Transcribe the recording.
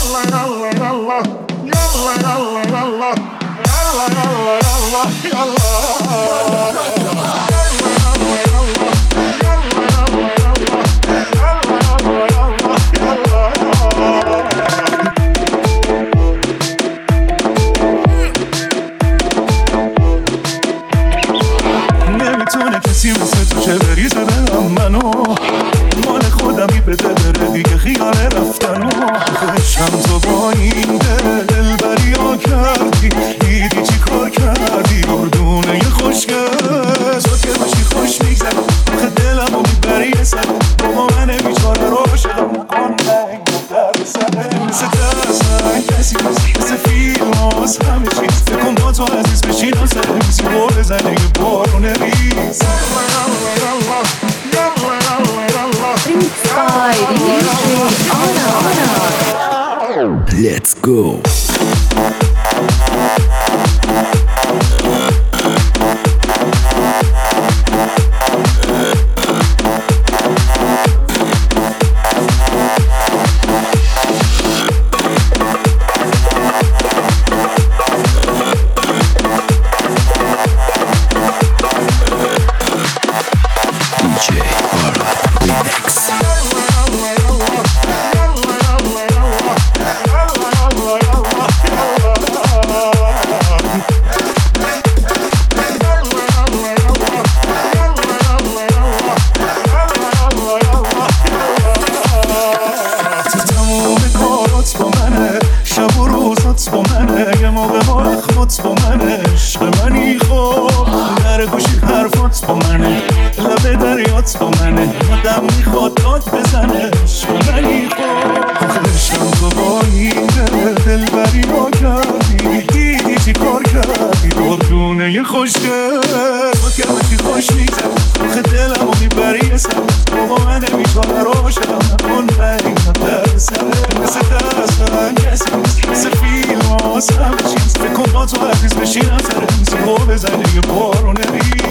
نمیتونه کسی مثل تو چه بریزه دلم منو مال خودمی بده بره دیگه خیال رفتنو خشم تو با این دل بریا کردی دیدی چی کار کردی گردونه یه خوشگل تو که باشی خوش میگذر آخه دلمو میبری سر بابا من بیچاره رو شدم نکن در سره مثل درسن کسی مثل فیلم هاست همه چیز فکن با تو عزیز بشینم سر میزی رو بزنه یه بارونه ریز Let's go. با منه یه موقع وقت با منه عشق منی خوب در گوشی حرفات با منه لبه دریات با منه آدم میخواد داد بزنه عشق منی خوب عشقم تو با این دل بری ما کردی دیدی چی کار کردی دردونه یه خوشگل با که باشی خوش میگذر آخه دلمو میبری سر بابا من نمیتونه رو شدم نکن بگم در سره مثل دستن کسی مثل فیلم هاست همه چیز فکر کن با تو عزیز بشینم سر میزی رو بزنه یه بارونه ریز